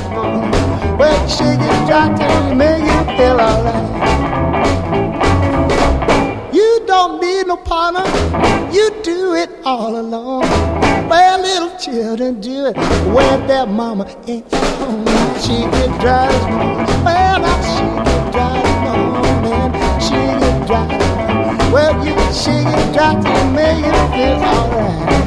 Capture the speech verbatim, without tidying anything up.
phone. Well, she gets dry to make you feel alright. You don't need no partner, you do it all alone. Well, little children do it when their mama ain't at home. She get dry as moon. Well, now she get dry as moon, and she get dry. Well, you she get dry to make you feel alright.